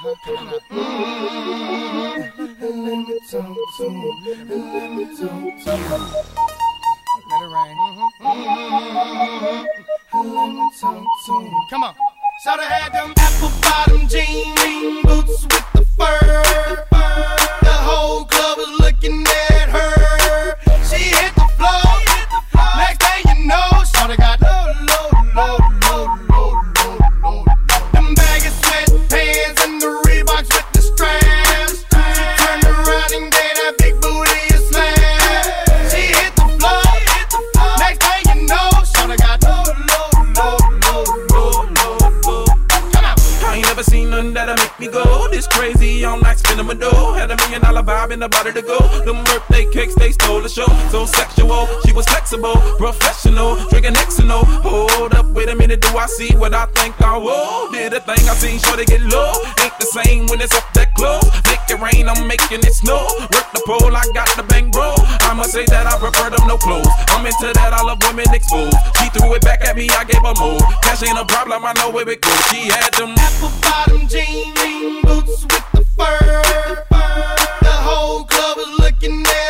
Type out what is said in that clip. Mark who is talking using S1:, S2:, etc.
S1: Let me talk to him. Let me talk to him.
S2: Let it rain.
S1: Let me talk to him.
S2: Come on.
S1: Shoulda had them apple bottom jean boots with the fur. The whole club was looking at her. She hit the floor. Next thing you know, shoulda got low. Them baggy sweatpants and the Reeboks with the straps. She turned around and gave that big booty a slam. She hit the floor. Next thing you know, shoulda got low.
S3: I ain't never seen nothing that'll make me go this crazy. I'm like spinning my dough. Had $1 million vibe in the body to go. Them birthday cakes, they stole the show. So sexual, she was flexible, professional, drinking Xano. Hold up, wait a minute, do I see what I think I will? Did a thing I seen, sure to get low. Ain't the same when it's up that close. Make it rain, I'm making it snow. Work the pole, I got the bang bro. I must say that I prefer them no clothes. I'm into that, I love women exposed. She threw it back at me, I gave her more. Cash ain't a problem, I know where it goes. She had them
S1: apple bottom jean boots with the fur. The whole club was looking at